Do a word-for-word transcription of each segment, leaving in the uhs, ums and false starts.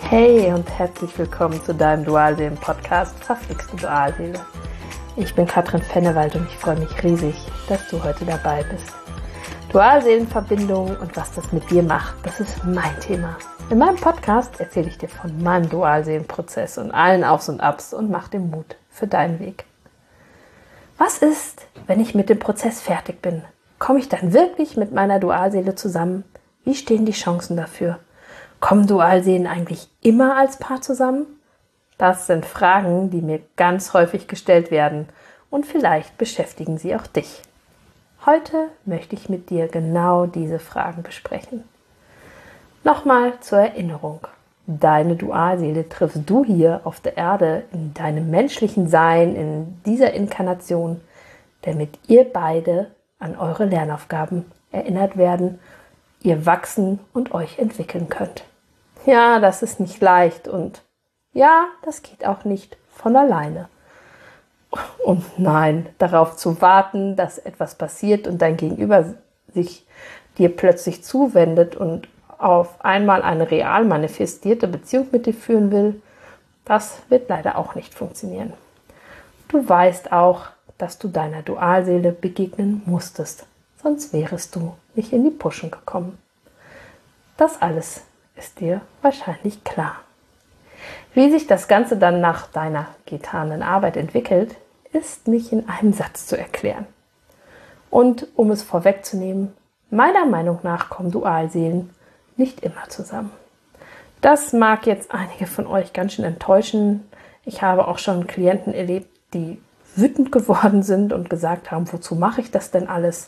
Hey und herzlich willkommen zu deinem Dualseelen-Podcast Verflixte Dualseele. Ich bin Katrin Fennewald und ich freue mich riesig, dass du heute dabei bist. Dualseelenverbindung und was das mit dir macht, das ist mein Thema. In meinem Podcast erzähle ich dir von meinem Dualseelenprozess und allen Aufs und Abs und mach dir Mut für deinen Weg. Was ist, wenn ich mit dem Prozess fertig bin? Komme ich dann wirklich mit meiner Dualseele zusammen? Wie stehen die Chancen dafür? Kommen Dualseelen eigentlich immer als Paar zusammen? Das sind Fragen, die mir ganz häufig gestellt werden und vielleicht beschäftigen sie auch dich. Heute möchte ich mit dir genau diese Fragen besprechen. Nochmal zur Erinnerung. Deine Dualseele triffst du hier auf der Erde in deinem menschlichen Sein, in dieser Inkarnation, damit ihr beide an eure Lernaufgaben erinnert werden, ihr wachsen und euch entwickeln könnt. Ja, das ist nicht leicht und ja, das geht auch nicht von alleine. Und nein, darauf zu warten, dass etwas passiert und dein Gegenüber sich dir plötzlich zuwendet und auf einmal eine real manifestierte Beziehung mit dir führen will, das wird leider auch nicht funktionieren. Du weißt auch, dass du deiner Dualseele begegnen musstest, sonst wärest du nicht in die Puschen gekommen. Das alles ist dir wahrscheinlich klar. Wie sich das Ganze dann nach deiner getanen Arbeit entwickelt, ist nicht in einem Satz zu erklären. Und um es vorwegzunehmen, meiner Meinung nach kommen Dualseelen nicht immer zusammen. Das mag jetzt einige von euch ganz schön enttäuschen. Ich habe auch schon Klienten erlebt, die wütend geworden sind und gesagt haben, wozu mache ich das denn alles?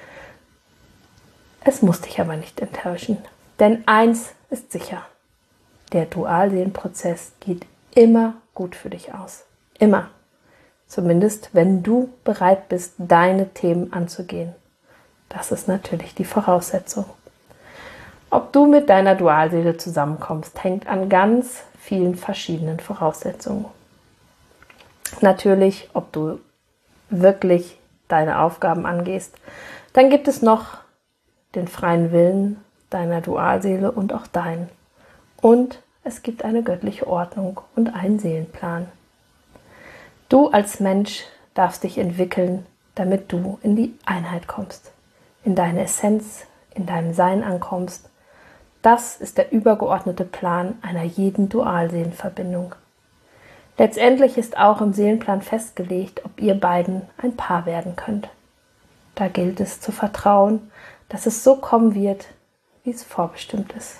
Es muss dich aber nicht enttäuschen, denn eins ist sicher, der Dualseelenprozess geht immer gut für dich aus. Immer. Zumindest, wenn du bereit bist, deine Themen anzugehen. Das ist natürlich die Voraussetzung. Ob du mit deiner Dualseele zusammenkommst, hängt an ganz vielen verschiedenen Voraussetzungen. Natürlich, ob du wirklich deine Aufgaben angehst. Dann gibt es noch den freien Willen deiner Dualseele und auch deinen. Und es gibt eine göttliche Ordnung und einen Seelenplan. Du als Mensch darfst dich entwickeln, damit du in die Einheit kommst, in deine Essenz, in deinem Sein ankommst. Das ist der übergeordnete Plan einer jeden Dualseelenverbindung. Letztendlich ist auch im Seelenplan festgelegt, ob ihr beiden ein Paar werden könnt. Da gilt es zu vertrauen, dass es so kommen wird, wie es vorbestimmt ist.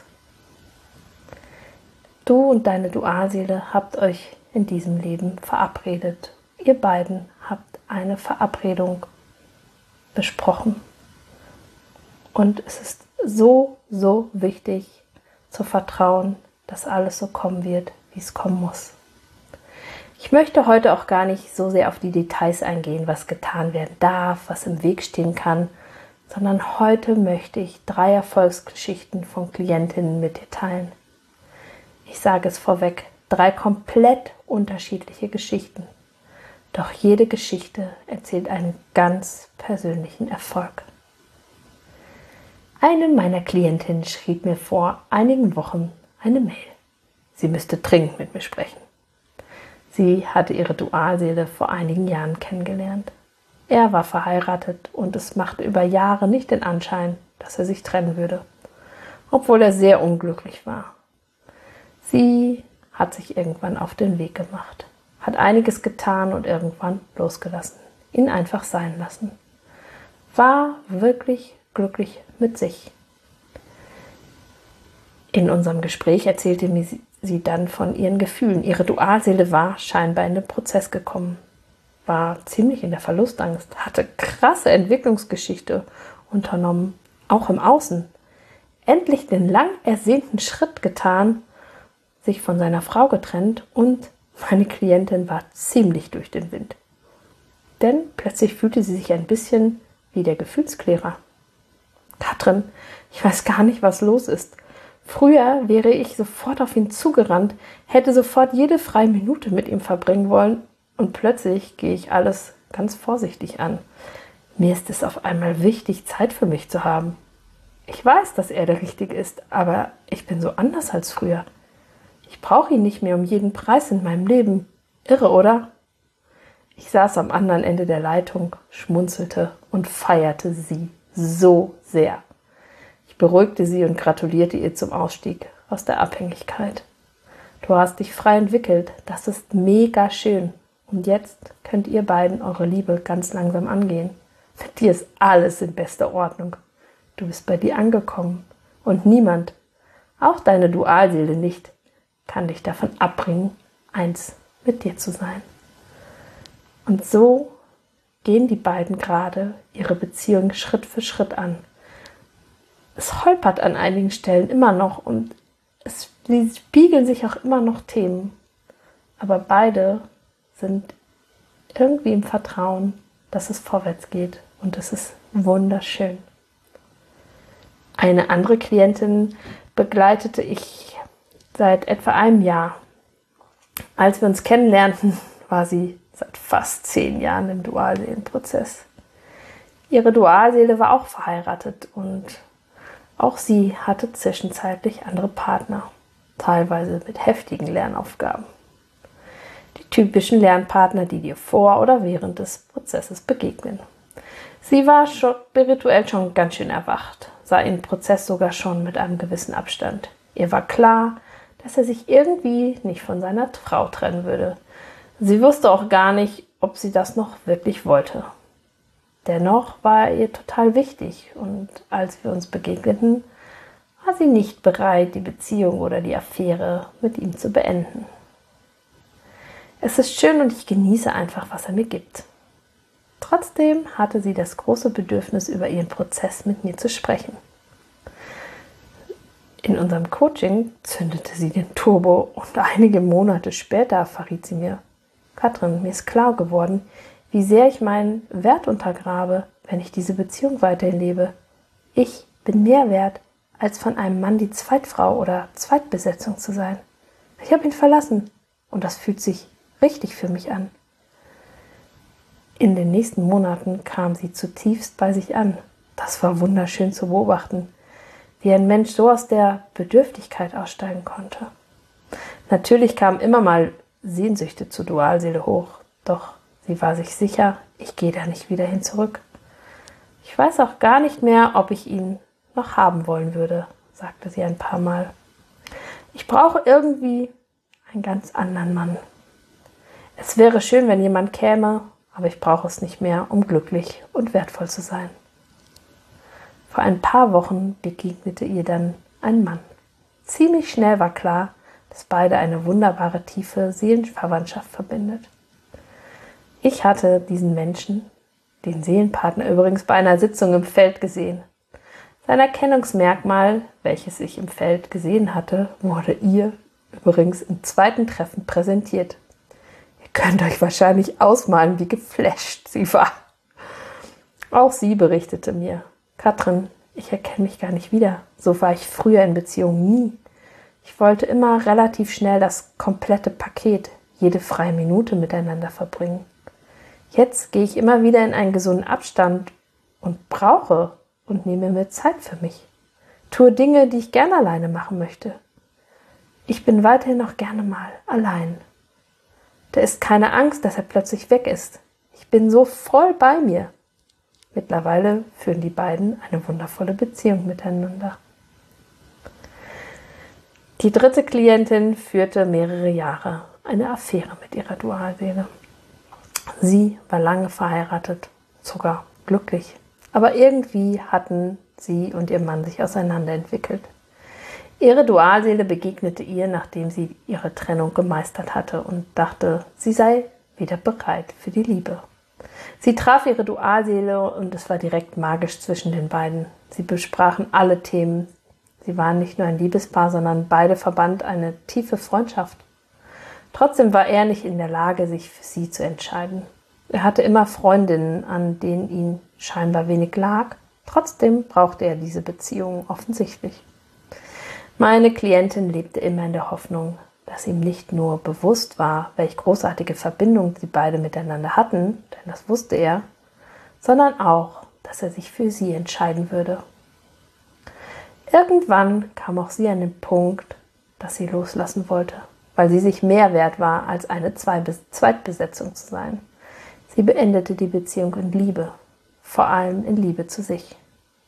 Du und deine Dualseele habt euch in diesem Leben verabredet. Ihr beiden habt eine Verabredung besprochen. Und es ist so, so wichtig zu vertrauen, dass alles so kommen wird, wie es kommen muss. Ich möchte heute auch gar nicht so sehr auf die Details eingehen, was getan werden darf, was im Weg stehen kann, sondern heute möchte ich drei Erfolgsgeschichten von Klientinnen mit dir teilen. Ich sage es vorweg, drei komplett unterschiedliche Geschichten. Doch jede Geschichte erzählt einen ganz persönlichen Erfolg. Eine meiner Klientinnen schrieb mir vor einigen Wochen eine Mail. Sie müsste dringend mit mir sprechen. Sie hatte ihre Dualseele vor einigen Jahren kennengelernt. Er war verheiratet und es machte über Jahre nicht den Anschein, dass er sich trennen würde, obwohl er sehr unglücklich war. Sie hat sich irgendwann auf den Weg gemacht, hat einiges getan und irgendwann losgelassen, ihn einfach sein lassen. War wirklich glücklich mit sich. In unserem Gespräch erzählte mir sie dann von ihren Gefühlen. Ihre Dualseele war scheinbar in den Prozess gekommen, war ziemlich in der Verlustangst, hatte krasse Entwicklungsgeschichte unternommen, auch im Außen. Endlich den lang ersehnten Schritt getan, sich von seiner Frau getrennt und meine Klientin war ziemlich durch den Wind. Denn plötzlich fühlte sie sich ein bisschen wie der Gefühlsklärer. Katrin, ich weiß gar nicht, was los ist. Früher wäre ich sofort auf ihn zugerannt, hätte sofort jede freie Minute mit ihm verbringen wollen und plötzlich gehe ich alles ganz vorsichtig an. Mir ist es auf einmal wichtig, Zeit für mich zu haben. Ich weiß, dass er der Richtige ist, aber ich bin so anders als früher. Ich brauche ihn nicht mehr um jeden Preis in meinem Leben. Irre, oder? Ich saß am anderen Ende der Leitung, schmunzelte und feierte sie so sehr. Ich beruhigte sie und gratulierte ihr zum Ausstieg aus der Abhängigkeit. Du hast dich frei entwickelt, das ist mega schön. Und jetzt könnt ihr beiden eure Liebe ganz langsam angehen. Mit dir ist alles in bester Ordnung. Du bist bei dir angekommen und niemand, auch deine Dualseele nicht, kann dich davon abbringen, eins mit dir zu sein. Und so gehen die beiden gerade ihre Beziehung Schritt für Schritt an. Es holpert an einigen Stellen immer noch und es, sie spiegeln sich auch immer noch Themen. Aber beide sind irgendwie im Vertrauen, dass es vorwärts geht und es ist wunderschön. Eine andere Klientin begleitete ich seit etwa einem Jahr. Als wir uns kennenlernten, war sie seit fast zehn Jahren im Dualseelenprozess. Ihre Dualseele war auch verheiratet und auch sie hatte zwischenzeitlich andere Partner, teilweise mit heftigen Lernaufgaben. Die typischen Lernpartner, die dir vor oder während des Prozesses begegnen. Sie war schon spirituell schon ganz schön erwacht, sah den Prozess sogar schon mit einem gewissen Abstand. Ihr war klar, dass er sich irgendwie nicht von seiner Frau trennen würde. Sie wusste auch gar nicht, ob sie das noch wirklich wollte. Dennoch war er ihr total wichtig und als wir uns begegneten, war sie nicht bereit, die Beziehung oder die Affäre mit ihm zu beenden. Es ist schön und ich genieße einfach, was er mir gibt. Trotzdem hatte sie das große Bedürfnis, über ihren Prozess mit mir zu sprechen. In unserem Coaching zündete sie den Turbo und einige Monate später verriet sie mir: Katrin, mir ist klar geworden, wie sehr ich meinen Wert untergrabe, wenn ich diese Beziehung weiterhin lebe. Ich bin mehr wert, als von einem Mann die Zweitfrau oder Zweitbesetzung zu sein. Ich habe ihn verlassen und das fühlt sich richtig für mich an. In den nächsten Monaten kam sie zutiefst bei sich an. Das war wunderschön zu beobachten, wie ein Mensch so aus der Bedürftigkeit aussteigen konnte. Natürlich kamen immer mal Sehnsüchte zur Dualseele hoch, doch sie war sich sicher, ich gehe da nicht wieder hin zurück. Ich weiß auch gar nicht mehr, ob ich ihn noch haben wollen würde, sagte sie ein paar Mal. Ich brauche irgendwie einen ganz anderen Mann. Es wäre schön, wenn jemand käme, aber ich brauche es nicht mehr, um glücklich und wertvoll zu sein. Vor ein paar Wochen begegnete ihr dann ein Mann. Ziemlich schnell war klar, dass beide eine wunderbare, tiefe Seelenverwandtschaft verbindet. Ich hatte diesen Menschen, den Seelenpartner übrigens, bei einer Sitzung im Feld gesehen. Sein Erkennungsmerkmal, welches ich im Feld gesehen hatte, wurde ihr übrigens im zweiten Treffen präsentiert. Ihr könnt euch wahrscheinlich ausmalen, wie geflasht sie war. Auch sie berichtete mir: Katrin, ich erkenne mich gar nicht wieder. So war ich früher in Beziehungen nie. Ich wollte immer relativ schnell das komplette Paket, jede freie Minute miteinander verbringen. Jetzt gehe ich immer wieder in einen gesunden Abstand und brauche und nehme mir Zeit für mich. Tue Dinge, die ich gerne alleine machen möchte. Ich bin weiterhin noch gerne mal allein. Da ist keine Angst, dass er plötzlich weg ist. Ich bin so voll bei mir. Mittlerweile führen die beiden eine wundervolle Beziehung miteinander. Die dritte Klientin führte mehrere Jahre eine Affäre mit ihrer Dualseele. Sie war lange verheiratet, sogar glücklich. Aber irgendwie hatten sie und ihr Mann sich auseinanderentwickelt. Ihre Dualseele begegnete ihr, nachdem sie ihre Trennung gemeistert hatte und dachte, sie sei wieder bereit für die Liebe. Sie traf ihre Dualseele und es war direkt magisch zwischen den beiden. Sie besprachen alle Themen. Sie waren nicht nur ein Liebespaar, sondern beide verband eine tiefe Freundschaft. Trotzdem war er nicht in der Lage, sich für sie zu entscheiden. Er hatte immer Freundinnen, an denen ihm scheinbar wenig lag. Trotzdem brauchte er diese Beziehung offensichtlich. Meine Klientin lebte immer in der Hoffnung, dass ihm nicht nur bewusst war, welche großartige Verbindung sie beide miteinander hatten, denn das wusste er, sondern auch, dass er sich für sie entscheiden würde. Irgendwann kam auch sie an den Punkt, dass sie loslassen wollte, weil sie sich mehr wert war, als eine Zweitbesetzung zu sein. Sie beendete die Beziehung in Liebe, vor allem in Liebe zu sich.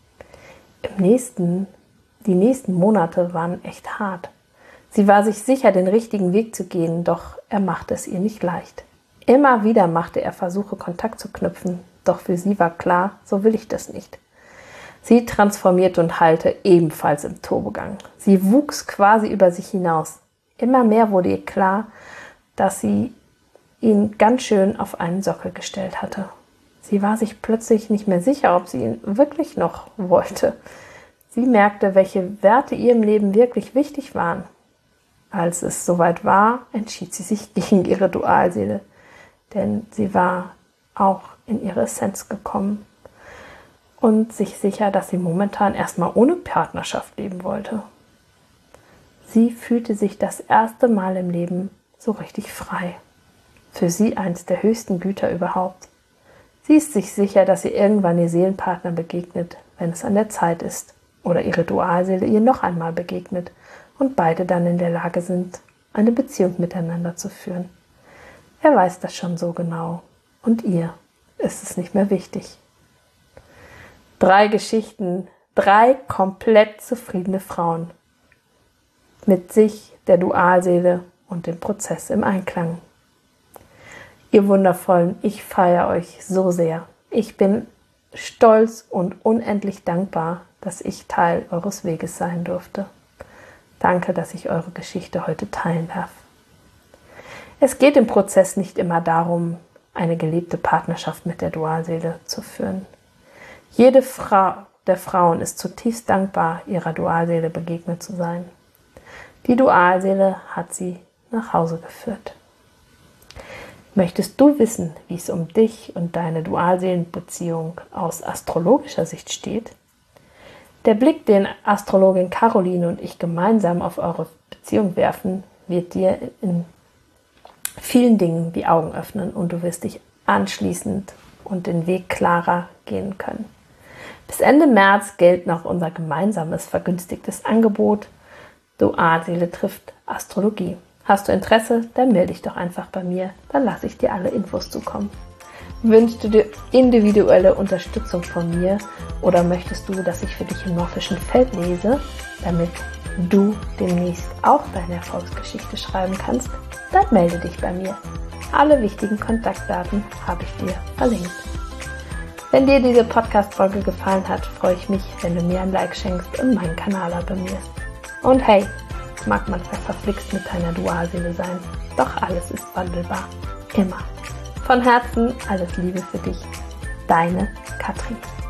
Im nächsten, die nächsten Monate waren echt hart. Sie war sich sicher, den richtigen Weg zu gehen, doch er machte es ihr nicht leicht. Immer wieder machte er Versuche, Kontakt zu knüpfen, doch für sie war klar, so will ich das nicht. Sie transformierte und heilte ebenfalls im Turbogang. Sie wuchs quasi über sich hinaus. Immer mehr wurde ihr klar, dass sie ihn ganz schön auf einen Sockel gestellt hatte. Sie war sich plötzlich nicht mehr sicher, ob sie ihn wirklich noch wollte. Sie merkte, welche Werte ihr im Leben wirklich wichtig waren. Als es soweit war, entschied sie sich gegen ihre Dualseele, denn sie war auch in ihre Essenz gekommen und sich sicher, dass sie momentan erstmal ohne Partnerschaft leben wollte. Sie fühlte sich das erste Mal im Leben so richtig frei. Für sie eins der höchsten Güter überhaupt. Sie ist sich sicher, dass ihr irgendwann ihr Seelenpartner begegnet, wenn es an der Zeit ist, oder ihre Dualseele ihr noch einmal begegnet und beide dann in der Lage sind, eine Beziehung miteinander zu führen. Er weiß das schon so genau und ihr ist es nicht mehr wichtig. Drei Geschichten, drei komplett zufriedene Frauen mit sich, der Dualseele und dem Prozess im Einklang. Ihr Wundervollen, ich feiere euch so sehr. Ich bin stolz und unendlich dankbar, dass ich Teil eures Weges sein durfte. Danke, dass ich eure Geschichte heute teilen darf. Es geht im Prozess nicht immer darum, eine gelebte Partnerschaft mit der Dualseele zu führen. Jede Frau der Frauen ist zutiefst dankbar, ihrer Dualseele begegnet zu sein. Die Dualseele hat sie nach Hause geführt. Möchtest du wissen, wie es um dich und deine Dualseelenbeziehung aus astrologischer Sicht steht? Der Blick, den Astrologin Caroline und ich gemeinsam auf eure Beziehung werfen, wird dir in vielen Dingen die Augen öffnen und du wirst dich anschließend und den Weg klarer gehen können. Bis Ende März gilt noch unser gemeinsames vergünstigtes Angebot Dualseele trifft Astrologie. Hast du Interesse, dann melde dich doch einfach bei mir, dann lasse ich dir alle Infos zukommen. Wünschst du dir individuelle Unterstützung von mir oder möchtest du, dass ich für dich im morphischen Feld lese, damit du demnächst auch deine Erfolgsgeschichte schreiben kannst? Dann melde dich bei mir. Alle wichtigen Kontaktdaten habe ich dir verlinkt. Wenn dir diese Podcast-Folge gefallen hat, freue ich mich, wenn du mir ein Like schenkst und meinen Kanal abonnierst. Und hey, es mag manchmal verflixt mit deiner Dualseele sein, doch alles ist wandelbar. Immer. Von Herzen alles Liebe für dich. Deine Katrin.